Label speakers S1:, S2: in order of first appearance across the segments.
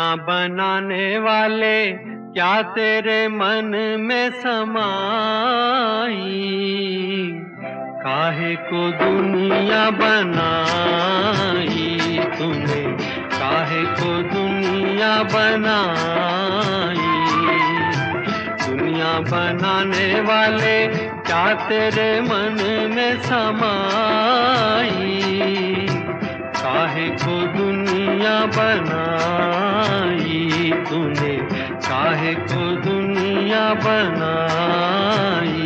S1: दुनिया बनाने वाले क्या तेरे मन में समाई। काहे को दुनिया बनाई तूने, काहे को दुनिया बनाई। दुनिया बनाने वाले क्या तेरे मन में समाई। काहे को दुनिया बनाई तूने, काहे को दुनिया बनाई।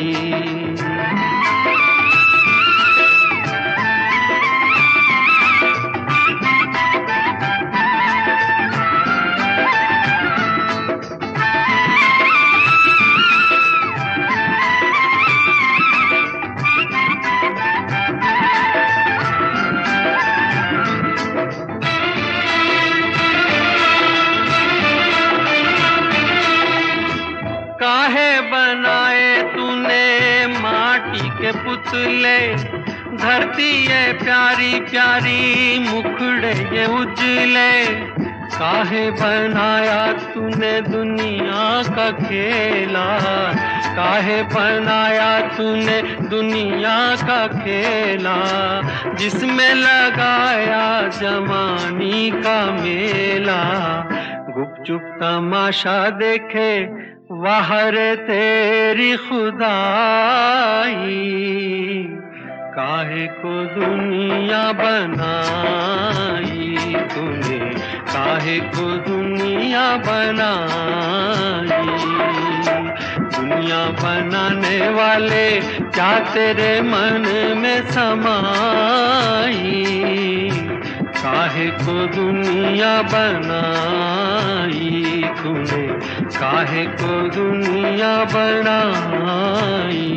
S1: काहे बनाए तूने माटी के पुतले, धरती ये प्यारी प्यारी मुखड़े ये उजले। काहे बनाया तूने दुनिया का खेला, काहे बनाया तूने दुनिया का खेला। जिसमें लगाया जवानी का मेला, गुपचुप तमाशा देखे वाहर तेरी खुदाई। काहे को दुनिया बनाई तूने, काहे को दुनिया बनाई। दुनिया बनाने वाले क्या तेरे मन में समाई। काहे को दुनिया बनाई तूने, काहे को दुनिया बनाई।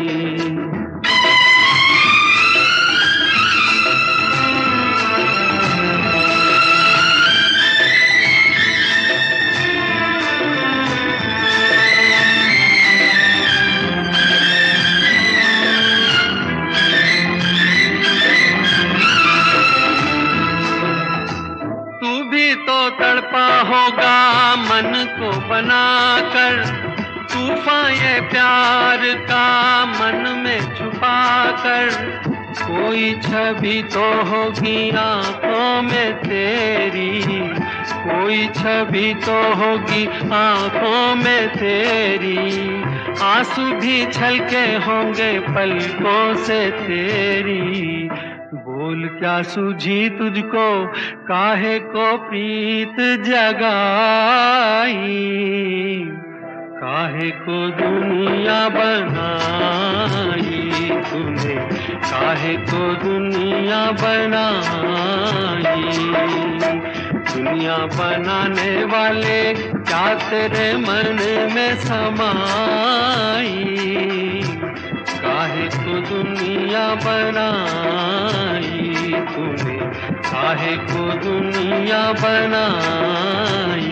S1: तो तड़पा होगा मन को बनाकर, तूफान ये प्यार का मन में छुपा कर। कोई छवि तो होगी आंखों में तेरी, कोई छवि तो होगी आंखों में तेरी। आंसू भी छलके होंगे पलकों से तेरी। बोल क्या सूझी तुझको, काहे को प्रीत जगाई। काहे को दुनिया बनाई तूने, काहे को दुनिया बनाई। दुनिया बनाने वाले क्या तेरे मन में समाई। काहे को दुनिया बनाई तूने, काहे को दुनिया बनाई।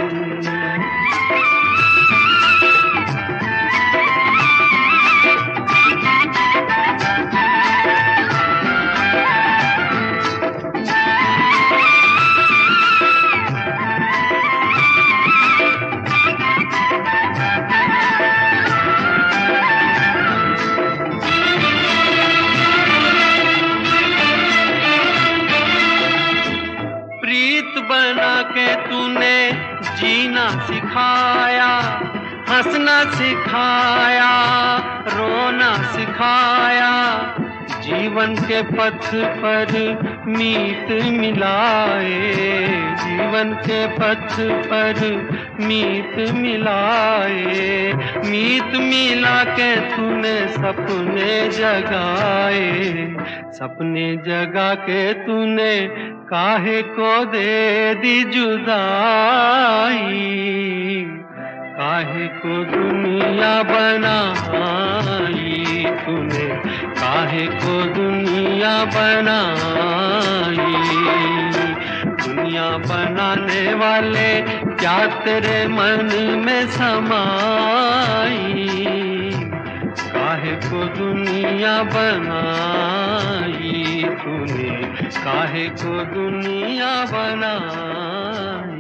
S1: बना के तूने जीना सिखाया, हंसना सिखाया, रोना सिखाया। जीवन के पथ पर मीत मिलाए, जीवन के पथ पर मीत मिलाए। मीत मिला के तूने सपने जगाए, सपने जगा के तूने काहे को दे दी जुदाई। काहे को दुनिया बनाई तूने, काहे को दुनिया बनाई। दुनिया बनाने वाले क्या तेरे मन में समाई। काहे को दुनिया बनाई तूने, काहे को दुनिया बनाई।